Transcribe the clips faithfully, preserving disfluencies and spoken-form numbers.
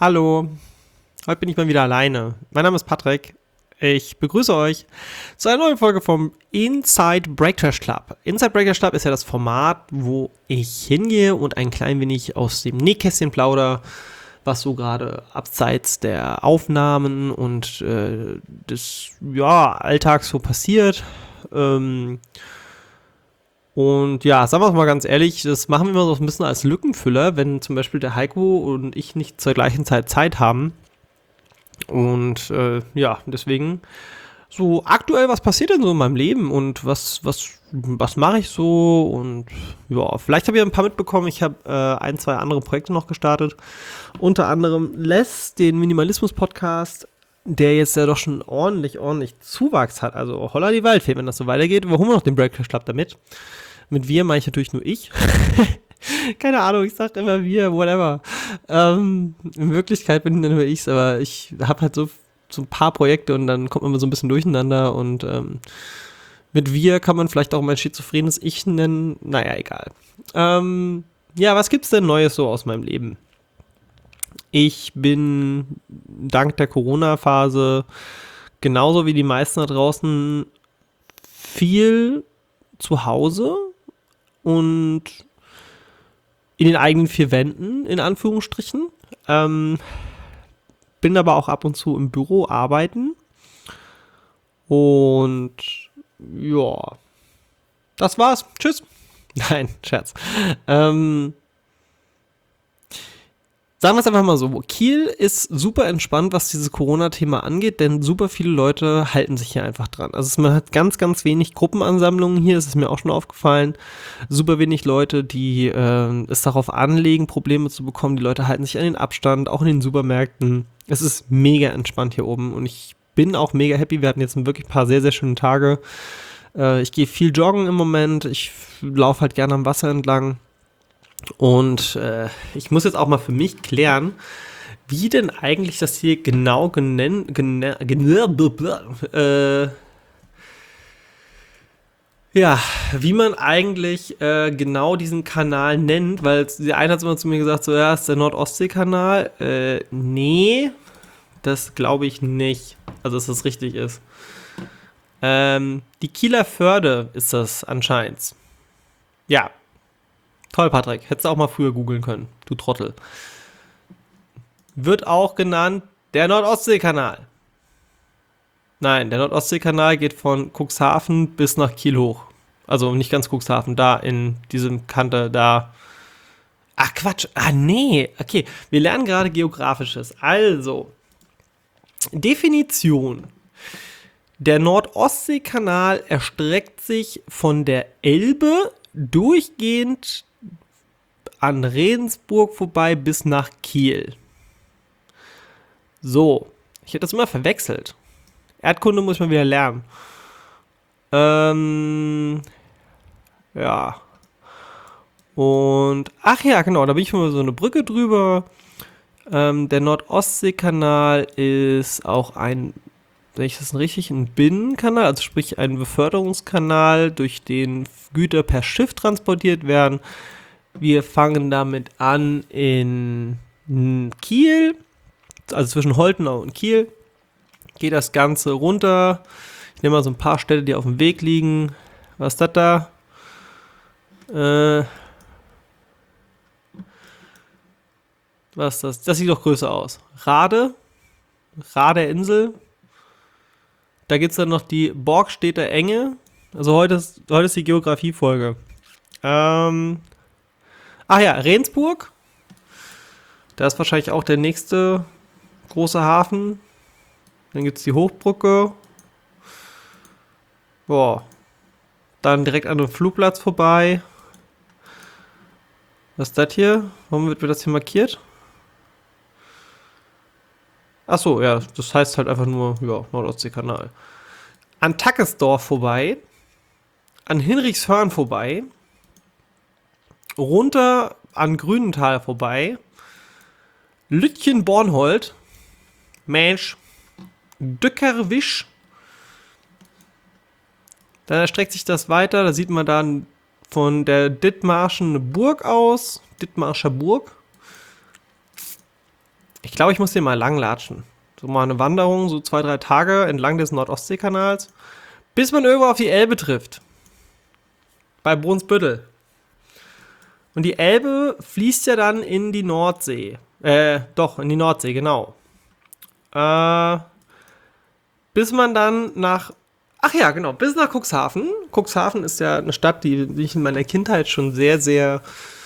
Hallo, heute bin ich mal wieder alleine. Mein Name ist Patrick. Ich begrüße euch zu einer neuen Folge vom Inside Breakfast Club. Inside Breakfast Club ist ja das Format, wo ich hingehe und ein klein wenig aus dem Nähkästchen plaudere, was so gerade abseits der Aufnahmen und äh, des ja, Alltags so passiert. Ähm, und ja, sagen wir es mal ganz ehrlich, das machen wir immer so ein bisschen als Lückenfüller, wenn zum Beispiel der Heiko und ich nicht zur gleichen Zeit Zeit haben. Und äh, ja, deswegen so aktuell, was passiert denn so in meinem Leben und was, was, was mache ich so? Und ja, vielleicht habt ihr ein paar mitbekommen, ich habe äh, ein, zwei andere Projekte noch gestartet. Unter anderem Les, den Minimalismus-Podcast, der jetzt ja doch schon ordentlich, ordentlich Zuwachs hat. Also holla die Waldfee, wenn das so weitergeht. Warum wir noch den Breakfast Club damit? Mit wir meine ich natürlich nur ich. Keine Ahnung, ich sag immer wir, whatever. Ähm, in Wirklichkeit bin dann nur ich's, aber ich habe halt so, so ein paar Projekte und dann kommt man so ein bisschen durcheinander und ähm, mit wir kann man vielleicht auch mein schizophrenes Ich nennen. Naja, egal. Ähm, ja, was gibt's denn Neues so aus meinem Leben? Ich bin dank der Corona-Phase genauso wie die meisten da draußen viel zu Hause und in den eigenen vier Wänden, in Anführungsstrichen. Ähm, bin aber auch ab und zu im Büro arbeiten. Und ja, das war's. Tschüss. Nein, Scherz. Ähm, sagen wir es einfach mal so. Kiel ist super entspannt, was dieses Corona-Thema angeht, denn super viele Leute halten sich hier einfach dran. Also man hat ganz, ganz wenig Gruppenansammlungen hier, das ist mir auch schon aufgefallen. Super wenig Leute, die äh, es darauf anlegen, Probleme zu bekommen. Die Leute halten sich an den Abstand, auch in den Supermärkten. Es ist mega entspannt hier oben und ich bin auch mega happy. Wir hatten jetzt wirklich ein paar sehr, sehr schöne Tage. Äh, ich gehe viel joggen im Moment. Ich laufe halt gerne am Wasser entlang. Und äh, ich muss jetzt auch mal für mich klären, wie denn eigentlich das hier genau genannt, gena, gena, äh, ja, wie man eigentlich äh, genau diesen Kanal nennt, weil der eine hat immer zu mir gesagt, so ja, ist der Nord-Ostsee-Kanal. Äh, nee, das glaube ich nicht, also dass das richtig ist. Ähm, die Kieler Förde ist das anscheinend. Ja. Toll, Patrick. Hättest du auch mal früher googeln können. Du Trottel. Wird auch genannt der Nord-Ostsee-Kanal. Nein, der Nord-Ostsee-Kanal geht von Cuxhaven bis nach Kiel hoch. Also nicht ganz Cuxhaven, da in diesem Kante, da. Ach, Quatsch. Ah, nee. Okay, wir lernen gerade Geografisches. Also, Definition. Der Nord-Ostsee-Kanal erstreckt sich von der Elbe durchgehend an Regensburg vorbei bis nach Kiel. So, ich hätte das immer verwechselt. Erdkunde muss ich mal wieder lernen. Ähm, ja. Und, ach ja, genau, da bin ich über so eine Brücke drüber. Ähm, der Nord-Ostsee-Kanal ist auch ein, wenn ich das richtig, ein Binnenkanal, also sprich ein Beförderungskanal, durch den Güter per Schiff transportiert werden. Wir fangen damit an in Kiel, also zwischen Holtenau und Kiel, geht das Ganze runter. Ich nehme mal so ein paar Städte, die auf dem Weg liegen. Was ist das da? Äh, was ist das? Das sieht doch größer aus. Rade, Rader Insel. Da gibt es dann noch die Borgstädter Enge. Also heute ist, heute ist die Geografiefolge. Ähm, ach ja, Rendsburg. Da ist wahrscheinlich auch der nächste große Hafen. Dann gibt es die Hochbrücke. Boah. Dann direkt an dem Flugplatz vorbei. Was ist das hier? Warum wird, wird das hier markiert? Achso, ja, das heißt halt einfach nur, ja, Nord-Ostsee-Kanal. An Tackesdorf vorbei. An Hinrichshörn vorbei. Runter an Grünenthal vorbei. Lütchen-Bornhold. Mensch. Dückerwisch. Dann erstreckt sich das weiter. Da sieht man dann von der Dithmarschen Burg aus. Dithmarscher Burg. Ich Ich glaube, ich muss hier mal langlatschen. So mal eine Wanderung, so zwei, drei Tage entlang des Nord-Ostsee-Kanals, bis man irgendwo auf die Elbe trifft. Bei Brunsbüttel. Und die Elbe fließt ja dann in die Nordsee. Äh, doch, in die Nordsee, genau. Äh, bis man dann nach, ach ja, genau, bis nach Cuxhaven. Cuxhaven ist ja eine Stadt, die, die ich in meiner Kindheit schon sehr, sehr,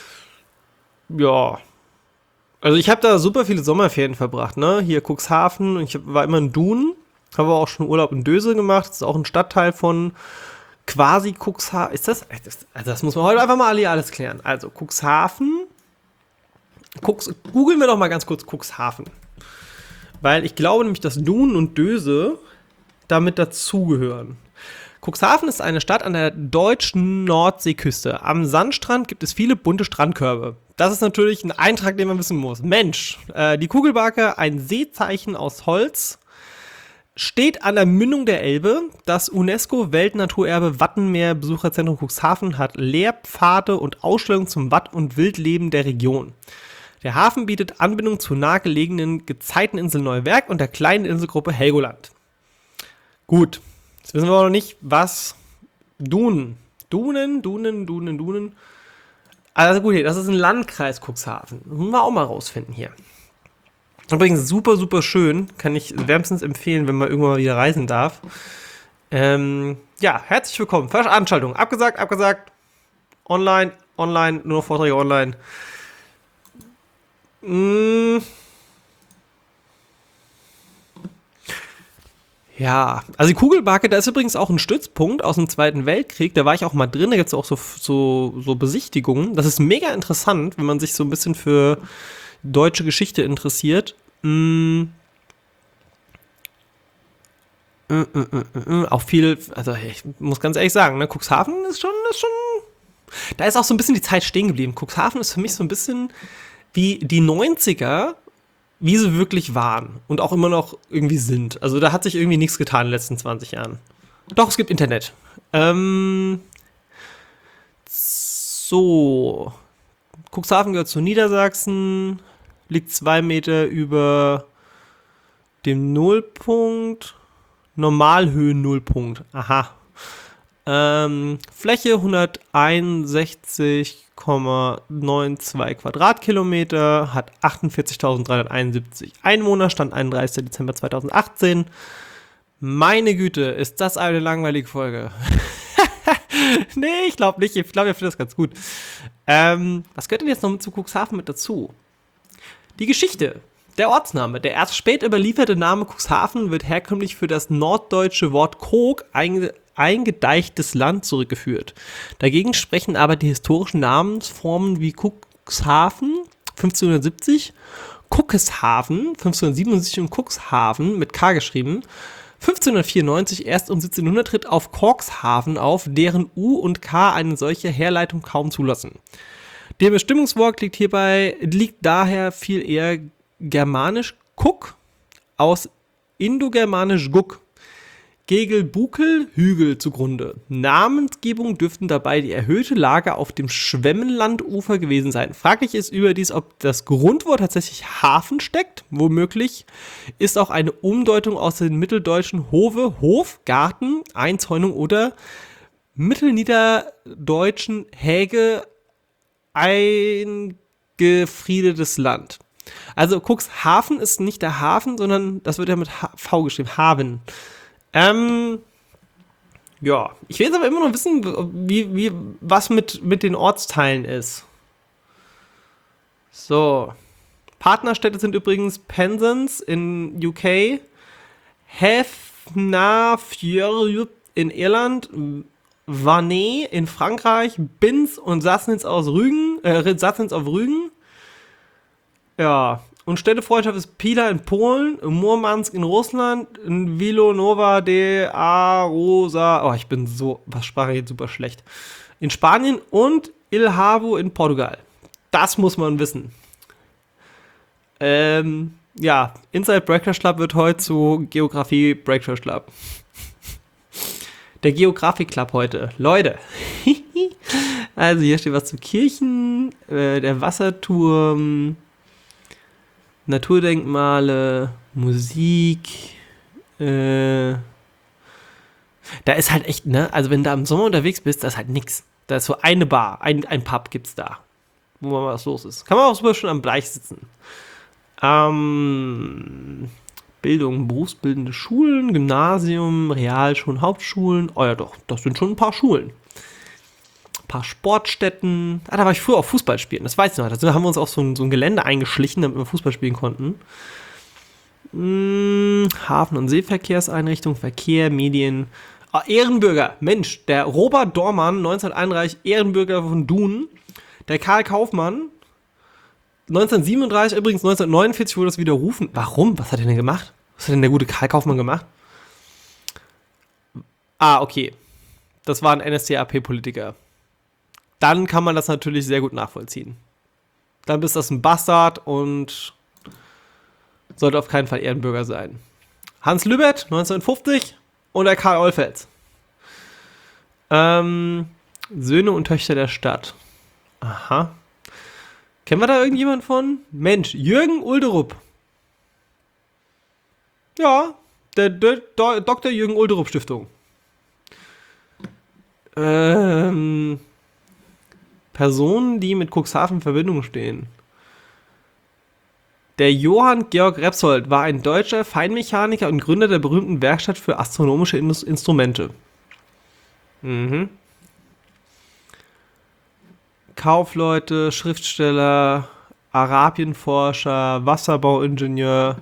ja, also ich habe da super viele Sommerferien verbracht, ne? Hier Cuxhaven, und ich war immer in Dun, habe auch schon Urlaub in Dösel gemacht, das ist auch ein Stadtteil von quasi Cuxhaven. Ist das? Also das muss man heute einfach mal alle alles klären. Also Cuxhaven, Cux, googeln wir doch mal ganz kurz Cuxhaven. Weil ich glaube nämlich, dass Dun und Döse damit dazugehören. Cuxhaven ist eine Stadt an der deutschen Nordseeküste. Am Sandstrand gibt es viele bunte Strandkörbe. Das ist natürlich ein Eintrag, den man wissen muss. Mensch, äh, die Kugelbarke, ein Seezeichen aus Holz, steht an der Mündung der Elbe. Das UNESCO-Weltnaturerbe Wattenmeer-Besucherzentrum Cuxhaven hat Lehrpfade und Ausstellungen zum Watt- und Wildleben der Region. Der Hafen bietet Anbindung zur nahegelegenen Gezeiteninsel Neuwerk und der kleinen Inselgruppe Helgoland. Gut, jetzt wissen wir aber noch nicht, was Dunen. Dunen, Dunen, Dunen, Dunen. Also gut, das ist ein Landkreis Cuxhaven. Das müssen wir auch mal rausfinden hier. Übrigens super, super schön. Kann ich wärmstens empfehlen, wenn man irgendwann mal wieder reisen darf. Ähm, ja, herzlich willkommen. Veranstaltung. Abgesagt, abgesagt. Online, online, nur noch Vorträge online. Mmh. Ja, also die Kugelbarke, da ist übrigens auch ein Stützpunkt aus dem Zweiten Weltkrieg. Da war ich auch mal drin, da gibt es auch so, so, so Besichtigungen. Das ist mega interessant, wenn man sich so ein bisschen für deutsche Geschichte interessiert. Mm. Mm, mm, mm, mm. Auch viel, also ich muss ganz ehrlich sagen, ne, Cuxhaven ist schon, ist schon, da ist auch so ein bisschen die Zeit stehen geblieben. Cuxhaven ist für mich so ein bisschen wie die neunziger, wie sie wirklich waren und auch immer noch irgendwie sind. Also da hat sich irgendwie nichts getan in den letzten zwanzig Jahren. Doch, es gibt Internet. Ähm, so. Cuxhaven gehört zu Niedersachsen, liegt zwei Meter über dem Nullpunkt. Normalhöhen-Nullpunkt. Aha. Ähm, Fläche hunderteinundsechzig Komma zweiundneunzig Quadratkilometer, hat achtundvierzigtausenddreihunderteinundsiebzig Einwohner, Stand einunddreißigster Dezember zweitausendachtzehn. Meine Güte, ist das eine langweilige Folge. Nee, ich glaube nicht. Ich glaube, ihr findet das ganz gut. Ähm, was gehört denn jetzt noch mit zu Cuxhaven mit dazu? Die Geschichte. Der Ortsname. Der erst spät überlieferte Name Cuxhaven wird herkömmlich für das norddeutsche Wort Kog einge eingedeichtes Land zurückgeführt. Dagegen sprechen aber die historischen Namensformen wie Cuxhaven fünfzehnhundertsiebzig, Cuxhaven fünfzehnhundertsiebenundsiebzig und Cuxhaven mit K geschrieben fünfzehnhundertvierundneunzig. Erst um siebzehnhundert tritt auf Cuxhaven auf, deren U und K eine solche Herleitung kaum zulassen. Der Bestimmungswort liegt hierbei liegt daher viel eher germanisch Kuk aus indogermanisch Guk. Gegel, Bukel, Hügel zugrunde. Namensgebung dürften dabei die erhöhte Lage auf dem Schwemmenlandufer gewesen sein. Fraglich ist überdies, ob das Grundwort tatsächlich Hafen steckt. Womöglich ist auch eine Umdeutung aus den mitteldeutschen Hove, Hof, Garten, Einzäunung oder mittelniederdeutschen Häge, eingefriedetes Land. Also Cuxhaven ist nicht der Hafen, sondern das wird ja mit V geschrieben, Haven. Ähm, ja, ich will jetzt aber immer noch wissen, wie, wie, was mit, mit den Ortsteilen ist. So. Partnerstädte sind übrigens Penzance in U K, Hafnarfjord in Irland, Vannes in Frankreich, Binz und Sassnitz aus Rügen, äh, Sassnitz auf Rügen. Ja. Und Städtefreundschaft ist Pila in Polen, Murmansk in Russland, in Vilanova de Arosa, oh, ich bin so, was Sprache jetzt super schlecht, in Spanien und Il Havo in Portugal. Das muss man wissen. Ähm, ja, Inside Breakfast Club wird heute zu Geografie Breakfast Club. Der Geografie Club heute. Leute. Also hier steht was zu Kirchen, äh, der Wasserturm, Naturdenkmale, Musik, äh, da ist halt echt, ne, also wenn du da im Sommer unterwegs bist, da ist halt nix. Da ist so eine Bar, ein, ein Pub gibt's da, wo mal was los ist. Kann man auch super schön am Bleich sitzen. Ähm, Bildung, berufsbildende Schulen, Gymnasium, Realschulen, Hauptschulen. Oh ja doch, das sind schon ein paar Schulen. Ein paar Sportstätten. Ah, da war ich früher auf Fußball spielen, das weiß ich noch. Da haben wir uns auf so ein, so ein Gelände eingeschlichen, damit wir Fußball spielen konnten. Hm, Hafen- und Seeverkehrseinrichtung, Verkehr, Medien. Ah, Ehrenbürger, Mensch, der Robert Dormann, neunzehnhunderteinunddreißig, Ehrenbürger von Dun. Der Karl Kaufmann, neunzehnhundertsiebenunddreißig, übrigens neunzehnhundertneunundvierzig wurde das widerrufen. Warum? Was hat er denn gemacht? Was hat denn der gute Karl Kaufmann gemacht? Ah, okay. Das war ein N S D A P-Politiker. Dann kann man das natürlich sehr gut nachvollziehen. Dann bist das ein Bastard und sollte auf keinen Fall Ehrenbürger sein. Hans Lübert, neunzehnhundertfünfzig und der Karl Olfels. Ähm, Söhne und Töchter der Stadt. Aha. Kennen wir da irgendjemand von? Mensch, Jürgen Ulderup. Ja, der, der, der Doktor Jürgen Ulderup Stiftung. Ähm, Personen, die mit Cuxhaven in Verbindung stehen. Der Johann Georg Repsold war ein deutscher Feinmechaniker und Gründer der berühmten Werkstatt für astronomische Instrumente. Mhm. Kaufleute, Schriftsteller, Arabienforscher, Wasserbauingenieur,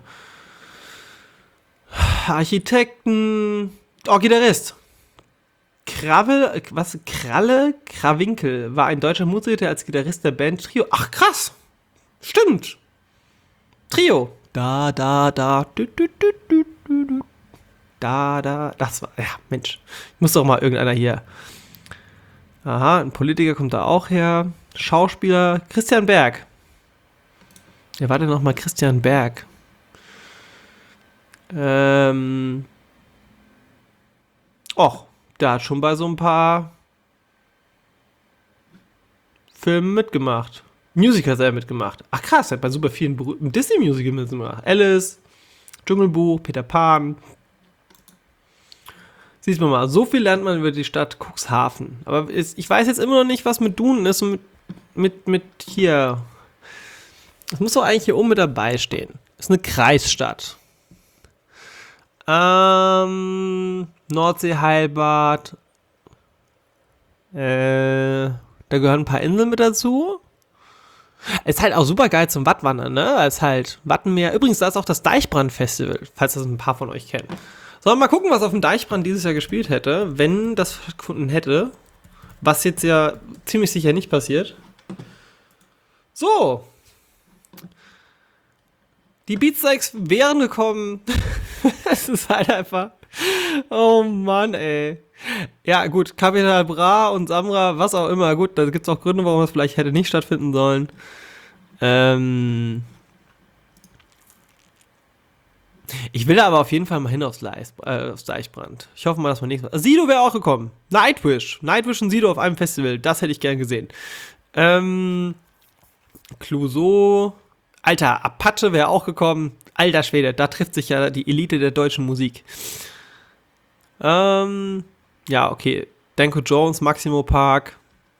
Architekten, oh, Gitarrist. Kravel, was? Kralle Krawinkel war ein deutscher Musiker, der als Gitarrist der Band Trio. Ach, krass. Stimmt. Trio. Da, da, da. Du, du, du, du, du. Da, da. Das war, ja, Mensch. Muss doch mal irgendeiner hier. Aha, ein Politiker kommt da auch her. Schauspieler Christian Berg. Wer war denn nochmal Christian Berg? Ähm. Och, der hat schon bei so ein paar Filmen mitgemacht. Musicals hat er mitgemacht. Ach krass, er hat bei super vielen berühmten Disney-Musicals mitgemacht. Alice, Dschungelbuch, Peter Pan. Siehst du mal, so viel lernt man über die Stadt Cuxhaven. Aber ich weiß jetzt immer noch nicht, was mit Dun ist und mit, mit, mit hier. Das muss doch eigentlich hier oben mit dabei stehen. Das ist eine Kreisstadt. Ähm, Nordseeheilbad. Äh, da gehören ein paar Inseln mit dazu. Ist halt auch super geil zum Wattwandern, ne? Ist halt Wattenmeer. Übrigens, da ist auch das Deichbrand-Festival, falls das ein paar von euch kennen. Sollen wir mal gucken, was auf dem Deichbrand dieses Jahr gespielt hätte, wenn das gefunden hätte. Was jetzt ja ziemlich sicher nicht passiert. So. Die Beatsteaks wären gekommen. Es ist halt einfach. Oh Mann, ey. Ja, gut, Capital Bra und Samra, was auch immer. Gut, da gibt es auch Gründe, warum es vielleicht hätte nicht stattfinden sollen. Ähm. Ich will da aber auf jeden Fall mal hin aufs, Leis, äh, aufs Deichbrand. Ich hoffe mal, dass wir nächstes Mal. Sido wäre auch gekommen. Nightwish. Nightwish und Sido auf einem Festival. Das hätte ich gern gesehen. Ähm. Clouseau. Alter, Apache wäre auch gekommen. Alter Schwede, da trifft sich ja die Elite der deutschen Musik. Ähm. Ja, okay. Danko Jones, Maximo Park.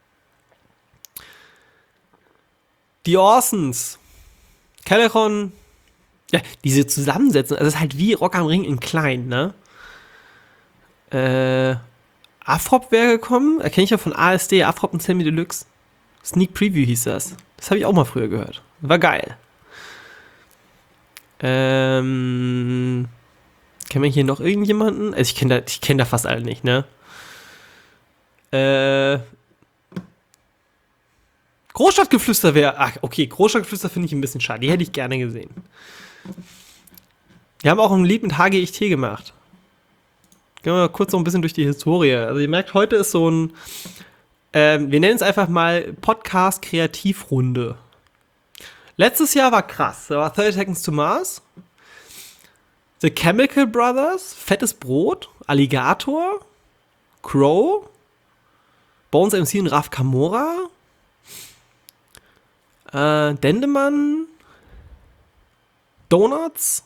Die Orsons. Callejon. Ja, diese Zusammensetzung, also das ist halt wie Rock am Ring in klein, ne? Äh, Afrop wäre gekommen, erkenne ich ja von A S D, Afrop und Sammy Deluxe. Sneak Preview hieß das. Das habe ich auch mal früher gehört. War geil. Ähm, kennen wir hier noch irgendjemanden? Also ich kenne da, ich kenne da fast alle nicht, ne? Äh, Großstadtgeflüster wäre, ach, okay, Großstadtgeflüster finde ich ein bisschen schade, die hätte ich gerne gesehen. Wir haben auch ein Lied mit H G I T gemacht. Gehen wir mal kurz so ein bisschen durch die Historie. Also ihr merkt, heute ist so ein, ähm, wir nennen es einfach mal Podcast-Kreativrunde. Letztes Jahr war krass. Da war thirty Seconds to Mars, The Chemical Brothers, Fettes Brot, Alligator, Crow, Bones M C und Raf Kamora, äh, Dendemann, Donuts.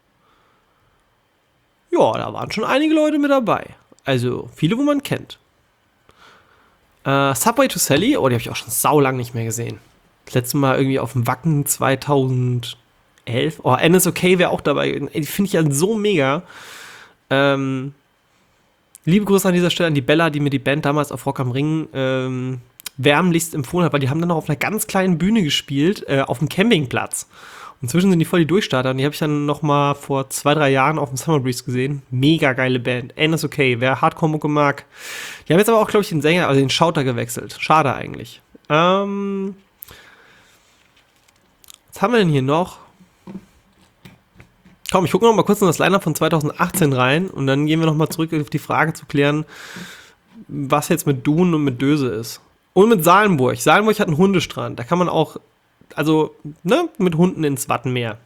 Ja, da waren schon einige Leute mit dabei. Also viele, wo man kennt. Äh, Subway to Sally, oh, die habe ich auch schon saulang nicht mehr gesehen. Das letzte Mal irgendwie auf dem Wacken zweitausendelf. Oh, N S O K wäre auch dabei. Die finde ich ja so mega. Ähm, liebe Grüße an dieser Stelle an die Bella, die mir die Band damals auf Rock am Ring ähm, wärmlichst empfohlen hat, weil die haben dann noch auf einer ganz kleinen Bühne gespielt, äh, auf dem Campingplatz. Inzwischen sind die voll die Durchstarter und die habe ich dann noch mal vor zwei, drei Jahren auf dem Summer Breeze gesehen. Mega geile Band. N S O K, wer Hardcore-Mucke mag. Die haben jetzt aber auch, glaube ich, den Sänger, also den Schauter gewechselt. Schade eigentlich. Ähm, was haben wir denn hier noch? Komm, ich gucke noch mal kurz in das Line-Up von zweitausendachtzehn rein und dann gehen wir noch mal zurück auf die Frage zu klären, was jetzt mit Dun und mit Döse ist. Und mit Salenburg. Salenburg hat einen Hundestrand. Da kann man auch, also, ne, mit Hunden ins Wattenmeer.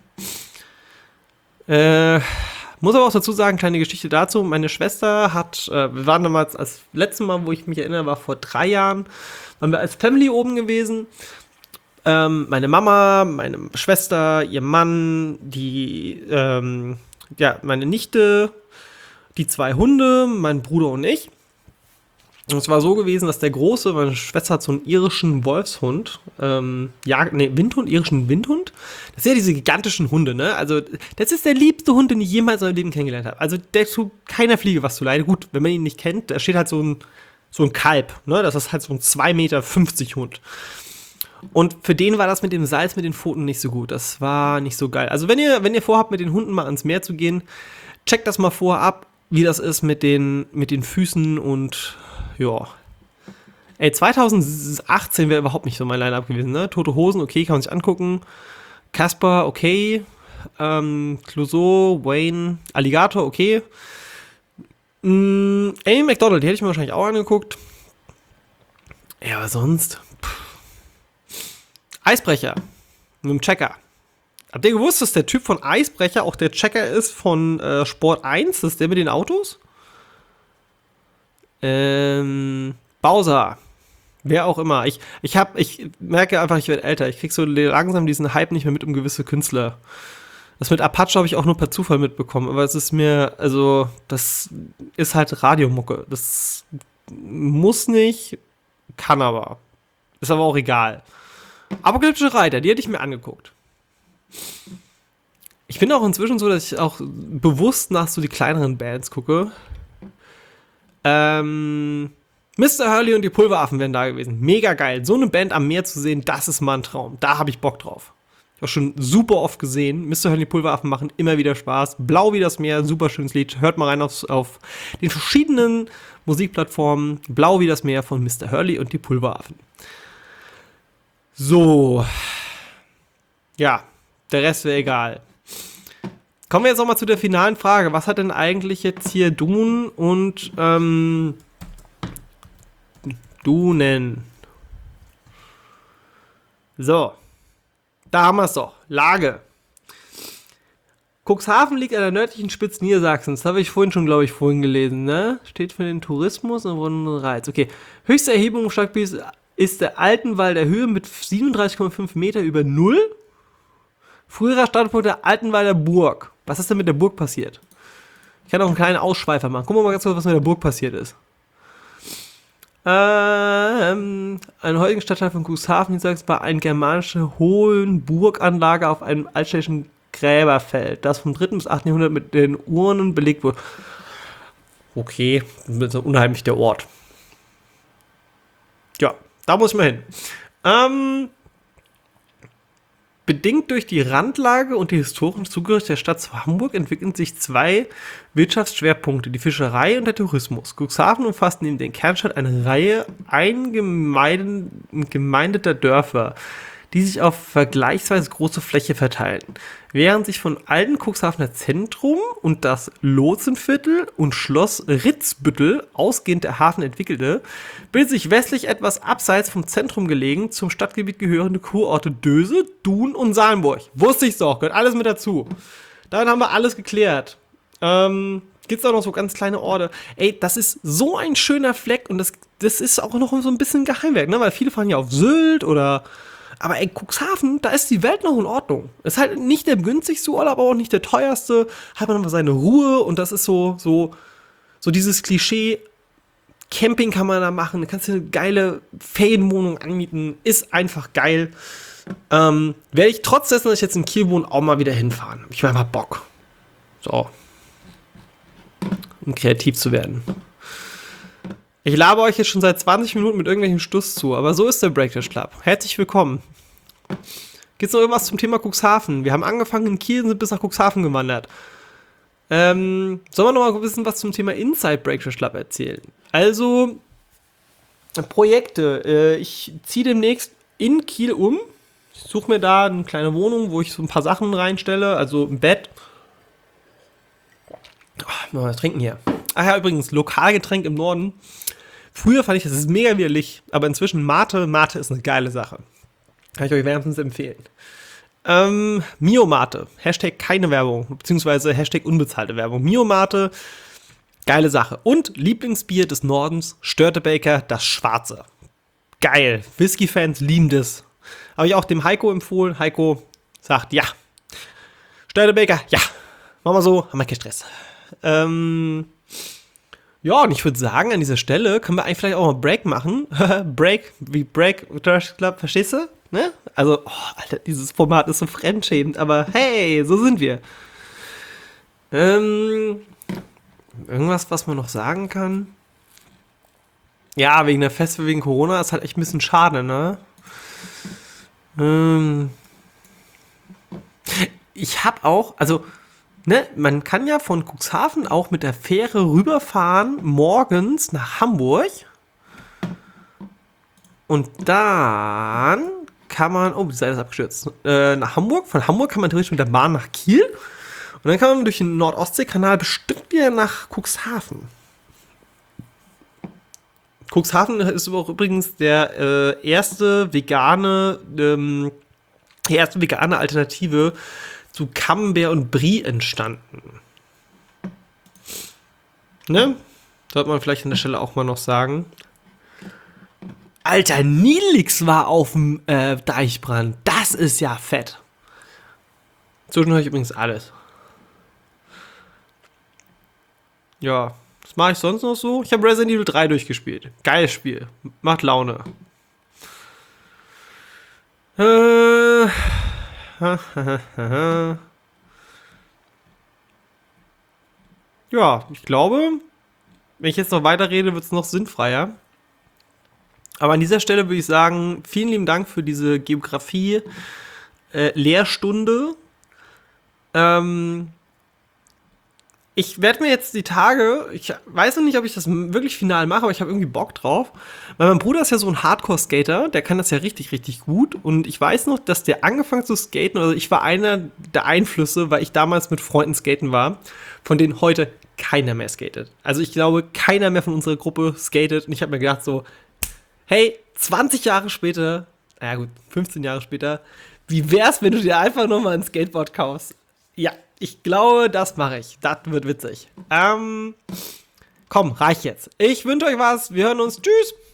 Äh, muss aber auch dazu sagen, kleine Geschichte dazu. Meine Schwester hat, äh, wir waren damals, als letzte Mal, wo ich mich erinnere, war vor drei Jahren, waren wir als Family oben gewesen. Ähm, meine Mama, meine Schwester, ihr Mann, die, ähm, ja, meine Nichte, die zwei Hunde, mein Bruder und ich. Und es war so gewesen, dass der Große, meine Schwester hat so einen irischen Wolfshund, ähm, ja, nee, Windhund, irischen Windhund. Das sind ja diese gigantischen Hunde, ne? Also, das ist der liebste Hund, den ich jemals in meinem Leben kennengelernt habe. Also, der tut keiner Fliege was zu leide. Gut, wenn man ihn nicht kennt, da steht halt so ein, so ein Kalb, ne? Das ist halt so ein zwei Meter fünfzig Hund. Und für den war das mit dem Salz mit den Pfoten nicht so gut. Das war nicht so geil. Also wenn ihr, wenn ihr vorhabt, mit den Hunden mal ans Meer zu gehen, checkt das mal vorab, wie das ist mit den, mit den Füßen und ja. Ey, zweitausendachtzehn wäre überhaupt nicht so mein Line-Up gewesen, ne? Tote Hosen, okay, kann man sich angucken. Casper, okay. Ähm, Clouseau, Wayne, Alligator, okay. Mm, Amy McDonald, die hätte ich mir wahrscheinlich auch angeguckt. Ja, aber sonst... Eisbrecher mit dem Checker. Habt ihr gewusst, dass der Typ von Eisbrecher auch der Checker ist von äh, Sport eins? Das ist der mit den Autos? Ähm, Bowser. Wer auch immer. Ich, ich, hab, ich merke einfach, ich werde älter. Ich krieg so langsam diesen Hype nicht mehr mit um gewisse Künstler. Das mit Apache habe ich auch nur per Zufall mitbekommen. Aber es ist mir, also, das ist halt Radiomucke. Das muss nicht, kann aber. Ist aber auch egal. Apokalyptische Reiter, die hätte ich mir angeguckt. Ich bin auch inzwischen so, dass ich auch bewusst nach so die kleineren Bands gucke. Ähm, Mister Hurley und die Pulveraffen wären da gewesen. Mega geil. So eine Band am Meer zu sehen, das ist mal ein Traum. Da habe ich Bock drauf. Ich habe schon super oft gesehen. Mister Hurley und die Pulveraffen machen immer wieder Spaß. Blau wie das Meer, super schönes Lied. Hört mal rein auf, auf den verschiedenen Musikplattformen. Blau wie das Meer von Mister Hurley und die Pulveraffen. So. Ja, der Rest wäre egal. Kommen wir jetzt nochmal zu der finalen Frage. Was hat denn eigentlich jetzt hier Dun und ähm, Dunen? So. Da haben wir es doch. Lage. Cuxhaven liegt an der nördlichen Spitze Niedersachsens. Das habe ich vorhin schon, glaube ich, vorhin gelesen, ne? Steht für den Tourismus und einen Reiz. Okay. Höchste Erhebung im Stadtgebiet ist der Altenwalder Höhe mit siebenunddreißig Komma fünf Meter über Null. Früherer Standpunkt der Altenwalder Burg. Was ist denn mit der Burg passiert? Ich kann auch einen kleinen Ausschweifer machen. Gucken wir mal ganz kurz, was mit der Burg passiert ist. Ähm, ein heutigen Stadtteil von Cuxhaven, Niedersachsen, war eine germanische Hohenburganlage auf einem altstädtischen Gräberfeld, das vom dritten bis achten Jahrhundert mit den Urnen belegt wurde. Okay, das ist unheimlich der Ort. Ja, da muss ich mal hin. Ähm, bedingt durch die Randlage und die historischen Zugehörigkeit der Stadt zu Hamburg entwickeln sich zwei Wirtschaftsschwerpunkte, die Fischerei und der Tourismus. Cuxhaven umfasst neben der Kernstadt eine Reihe eingemeindeter Dörfer, die sich auf vergleichsweise große Fläche verteilen. Während sich von alten Cuxhavener Zentrum und das Lotsenviertel und Schloss Ritzbüttel ausgehend der Hafen entwickelte, bildet sich westlich etwas abseits vom Zentrum gelegen zum Stadtgebiet gehörende Kurorte Döse, Dun und Salenburg. Wusste ich's doch, gehört alles mit dazu. Damit haben wir alles geklärt. Ähm, gibt's auch noch so ganz kleine Orte. Ey, das ist so ein schöner Fleck und das, das ist auch noch so ein bisschen Geheimwerk, ne? Weil viele fahren ja auf Sylt oder Aber ey, Cuxhaven, da ist die Welt noch in Ordnung. Ist halt nicht der günstigste Urlaub, aber auch nicht der teuerste. Hat man einfach seine Ruhe und das ist so, so, so dieses Klischee. Camping kann man da machen, da kannst du eine geile Ferienwohnung anmieten, ist einfach geil. Ähm, werde ich trotz dessen, dass ich jetzt in Kiel wohne, auch mal wieder hinfahren. Ich habe einfach Bock. So. Um kreativ zu werden. Ich laber euch jetzt schon seit zwanzig Minuten mit irgendwelchen Stuss zu, aber so ist der Breakfast Club. Herzlich willkommen. Gibt's noch irgendwas zum Thema Cuxhaven? Wir haben angefangen in Kiel und sind bis nach Cuxhaven gewandert. Ähm, sollen wir noch mal ein bisschen was zum Thema Inside Breakfast Club erzählen? Also, Projekte. Äh, ich ziehe demnächst in Kiel um. Ich suche mir da eine kleine Wohnung, wo ich so ein paar Sachen reinstelle. Also ein Bett. Oh, mal was trinken hier. Ach ja, übrigens, Lokalgetränk im Norden. Früher fand ich, das ist mega widerlich, aber inzwischen Mate. Mate ist eine geile Sache. Kann ich euch wärmstens empfehlen. Ähm, Mio Mate. Hashtag keine Werbung, beziehungsweise Hashtag unbezahlte Werbung. Mio Mate, geile Sache. Und Lieblingsbier des Nordens, Störtebeker, das Schwarze. Geil. Whisky-Fans lieben das. Habe ich auch dem Heiko empfohlen. Heiko sagt, ja. Störtebeker, ja. Machen wir so, haben wir keinen Stress. Ähm, ja, und ich würde sagen, an dieser Stelle können wir eigentlich vielleicht auch mal Break machen. Break, wie Break, Club, verstehst du? Ne? Also, oh, Alter, dieses Format ist so fremdschämend, aber hey, so sind wir. Ähm, irgendwas, was man noch sagen kann? Ja, wegen der Feste, wegen Corona ist halt echt ein bisschen schade, ne? Ähm, ich hab auch, also, ne, man kann ja von Cuxhaven auch mit der Fähre rüberfahren, morgens nach Hamburg. Und dann kann man, oh, die Seite ist abgestürzt, äh, nach Hamburg. Von Hamburg kann man theoretisch mit der Bahn nach Kiel. Und dann kann man durch den Nord-Ostsee-Kanal bestimmt wieder nach Cuxhaven. Cuxhaven ist auch übrigens der äh, erste vegane, ähm, die erste vegane Alternative zu Camembert und Brie entstanden. Ne? Sollte man vielleicht an der Stelle auch mal noch sagen. Alter, Nilix war auf dem äh, Deichbrand. Das ist ja fett. Zwischen höre ich übrigens alles. Ja, was mache ich sonst noch so? Ich habe Resident Evil drei durchgespielt. Geiles Spiel. Macht Laune. Äh. Ja, ich glaube, wenn ich jetzt noch weiterrede, wird es noch sinnfreier. Aber an dieser Stelle würde ich sagen, vielen lieben Dank für diese Geografie-Lehrstunde. Äh, ähm, ich werde mir jetzt die Tage, ich weiß noch nicht, ob ich das wirklich final mache, aber ich habe irgendwie Bock drauf. Weil mein Bruder ist ja so ein Hardcore-Skater, der kann das ja richtig, richtig gut. Und ich weiß noch, dass der angefangen zu skaten, also ich war einer der Einflüsse, weil ich damals mit Freunden skaten war, von denen heute keiner mehr skatet. Also ich glaube, keiner mehr von unserer Gruppe skatet. Und ich habe mir gedacht so, hey, zwanzig Jahre später, naja gut, fünfzehn Jahre später, wie wär's, wenn du dir einfach nochmal ein Skateboard kaufst? Ja, ich glaube, das mache ich. Das wird witzig. Ähm, komm, reicht jetzt. Ich wünsche euch was. Wir hören uns. Tschüss.